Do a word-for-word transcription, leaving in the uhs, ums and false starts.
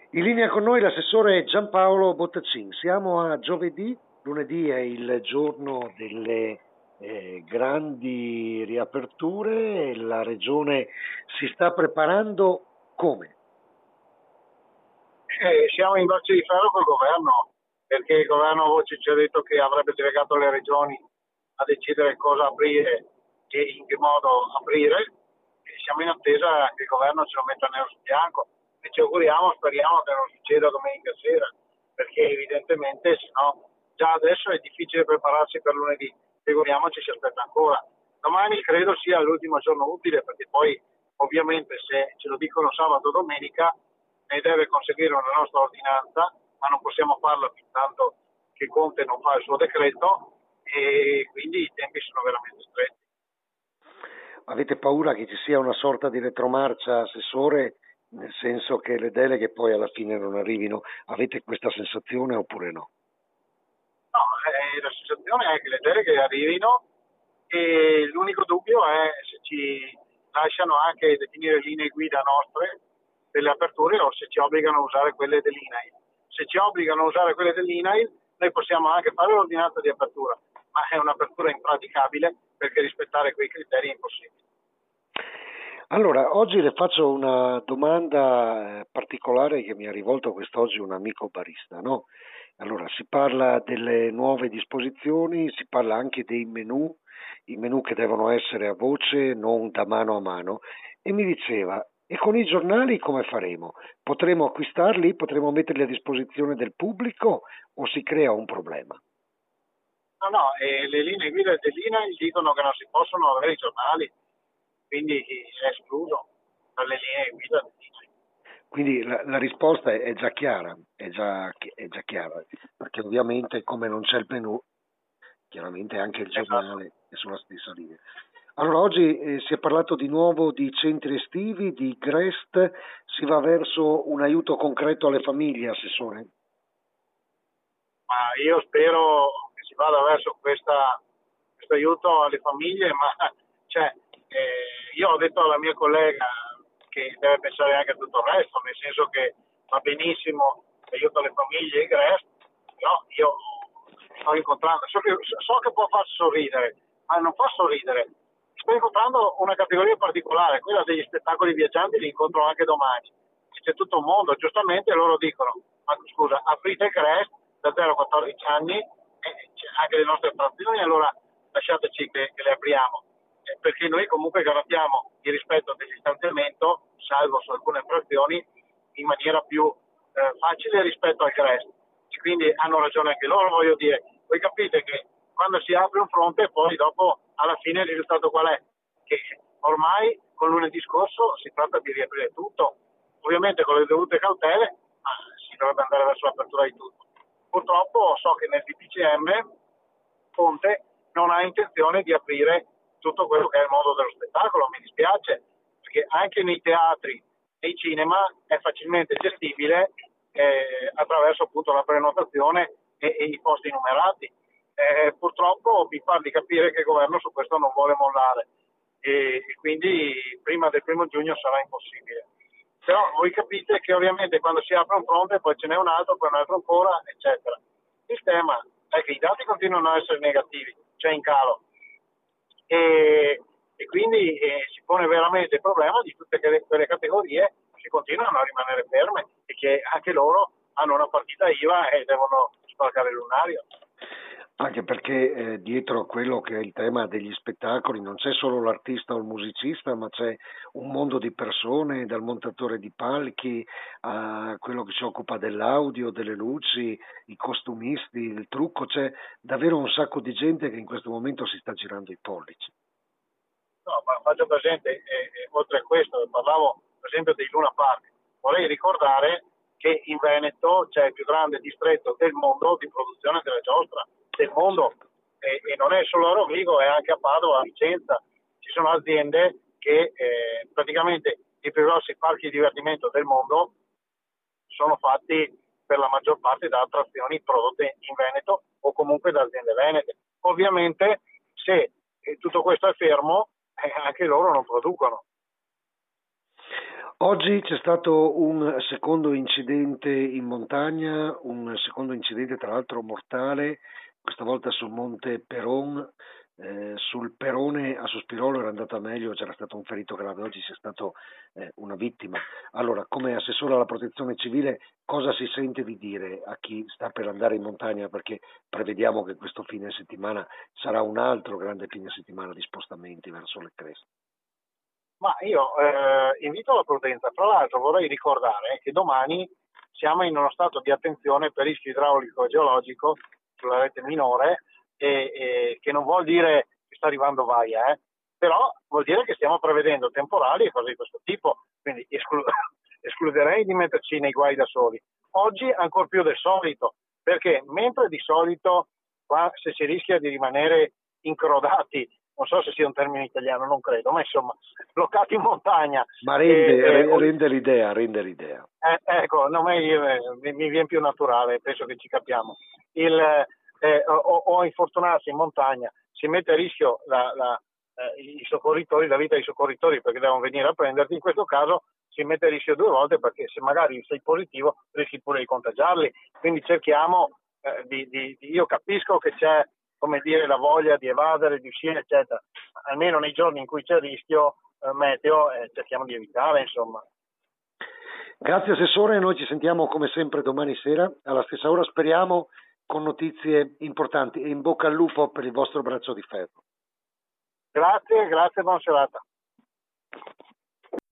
In linea con noi l'assessore Giampaolo Bottacin. Siamo a giovedì, lunedì è il giorno delle eh, grandi riaperture e la regione si sta preparando come? Eh, siamo in braccio di ferro col governo, perché il governo a voce ci ha detto che avrebbe delegato le regioni a decidere cosa aprire e in che modo aprire. E siamo in attesa che il governo ce lo metta nero su bianco e ci auguriamo, speriamo che non succeda domenica sera, perché evidentemente se no già adesso è difficile prepararsi per lunedì, figuriamoci si aspetta ancora. Domani credo sia l'ultimo giorno utile, perché poi ovviamente se ce lo dicono sabato o domenica ne deve conseguire una nostra ordinanza, ma non possiamo farlo fin tanto che Conte non fa il suo decreto, e quindi i tempi sono veramente stretti. Avete paura che ci sia una sorta di retromarcia, assessore, nel senso che le deleghe poi alla fine non arrivino? Avete questa sensazione oppure no? No, eh, la sensazione è che le deleghe arrivino e l'unico dubbio è se ci lasciano anche definire linee guida nostre delle aperture o se ci obbligano a usare quelle dell'I N A I L. Se ci obbligano a usare quelle dell'I N A I L, noi possiamo anche fare l'ordinanza di apertura, ma è un'apertura impraticabile perché rispettare quei criteri è impossibile. Allora, oggi le faccio una domanda eh, particolare che mi ha rivolto quest'oggi un amico barista, no? Allora, si parla delle nuove disposizioni, si parla anche dei menù, i menù che devono essere a voce, non da mano a mano, e mi diceva, e con i giornali come faremo? Potremo acquistarli? Potremo metterli a disposizione del pubblico o si crea un problema? No, no, e le linee guida dell'I N A I L dicono che non si possono avere i giornali, quindi è escluso dalle linee guida dell'I N A I L. Quindi la, la risposta è, è già chiara, è già, è già chiara, perché ovviamente come non c'è il menù, chiaramente anche il Esatto. giornale è sulla stessa linea. Allora, oggi eh, si è parlato di nuovo di centri estivi, di GREST, si va verso un aiuto concreto alle famiglie, Assessore? Ma io spero che si vada verso questa, questo aiuto alle famiglie, ma cioè, eh, io ho detto alla mia collega che deve pensare anche a tutto il resto, nel senso che va benissimo l'aiuto alle famiglie e il GREST, però io sto incontrando, so che, so che può far sorridere, ma non fa sorridere. Sto incontrando una categoria particolare, quella degli spettacoli viaggianti, li incontro anche domani. C'è tutto un mondo, giustamente loro dicono, ma scusa, aprite il GREST da zero a quattordici anni, eh, anche le nostre frazioni, allora lasciateci che, che le apriamo, eh, perché noi comunque garantiamo il rispetto del distanziamento, salvo su alcune frazioni, in maniera più eh, facile rispetto al GREST. E quindi hanno ragione anche loro, voglio dire. Voi capite che quando si apre un fronte, poi dopo alla fine il risultato qual è? Che ormai con lunedì scorso si tratta di riaprire tutto, ovviamente con le dovute cautele, ma si dovrebbe andare verso l'apertura di tutto. Purtroppo so che nel D P C M Conte non ha intenzione di aprire tutto quello che è il mondo dello spettacolo, mi dispiace, perché anche nei teatri, nei cinema è facilmente gestibile eh, attraverso appunto la prenotazione e, e i posti numerati. Eh, purtroppo mi fa di capire che il governo su questo non vuole mollare e, e quindi prima del primo giugno sarà impossibile. Però voi capite che ovviamente quando si apre un fronte poi ce n'è un altro, poi un altro ancora, eccetera. Il tema è che i dati continuano a essere negativi, cioè in calo, e, e quindi eh, si pone veramente il problema di tutte quelle, quelle categorie che continuano a rimanere ferme e che anche loro hanno una partita I V A e devono sbarcare il lunario. Anche perché eh, dietro a quello che è il tema degli spettacoli non c'è solo l'artista o il musicista, ma c'è un mondo di persone, dal montatore di palchi a quello che si occupa dell'audio, delle luci, i costumisti, il trucco, c'è davvero un sacco di gente che in questo momento si sta girando i pollici. No, ma faccio presente, eh, eh, oltre a questo, parlavo per esempio dei Luna Park, vorrei ricordare che in Veneto c'è il più grande distretto del mondo di produzione della giostra, del mondo, e, e non è solo a Rovigo, è anche a Padova, a Vicenza. Ci sono aziende che eh, praticamente i più grossi parchi di divertimento del mondo sono fatti per la maggior parte da attrazioni prodotte in Veneto o comunque da aziende venete. Ovviamente se tutto questo è fermo, eh, anche loro non producono. Oggi c'è stato un secondo incidente in montagna, un secondo incidente tra l'altro mortale, questa volta sul Monte Peron, eh, sul Perone a Sospirolo era andata meglio, c'era stato un ferito grave, oggi c'è stato eh, una vittima. Allora, come assessore alla protezione civile, cosa si sente di dire a chi sta per andare in montagna? Perché prevediamo che questo fine settimana sarà un altro grande fine settimana di spostamenti verso le creste. Ma io eh, invito alla prudenza. Tra l'altro vorrei ricordare che domani siamo in uno stato di attenzione per rischio idraulico e geologico sulla rete minore, e, e che non vuol dire che sta arrivando vaia, eh, però vuol dire che stiamo prevedendo temporali e cose di questo tipo, quindi esclu- escluderei di metterci nei guai da soli. Oggi ancor più del solito, perché mentre di solito qua se si rischia di rimanere incrodati, non so se sia un termine italiano, non credo, ma insomma, bloccati in montagna. Ma rende, E, e, rende l'idea, rende l'idea. eh, ecco, no, me, mi, mi viene più naturale, penso che ci capiamo. Il, eh, o, o infortunarsi in montagna si mette a rischio la, la, eh, i soccorritori, la vita dei soccorritori, perché devono venire a prenderti. In questo caso si mette a rischio due volte, perché se magari sei positivo rischi pure di contagiarli. Quindi cerchiamo eh, di, di, di, io capisco che c'è, come dire, la voglia di evadere, di uscire, eccetera. Almeno nei giorni in cui c'è il rischio eh, meteo, eh, cerchiamo di evitare, insomma. Grazie Assessore, noi ci sentiamo come sempre domani sera, alla stessa ora speriamo, con notizie importanti, e in bocca al lupo per il vostro braccio di ferro. Grazie, grazie, buona serata.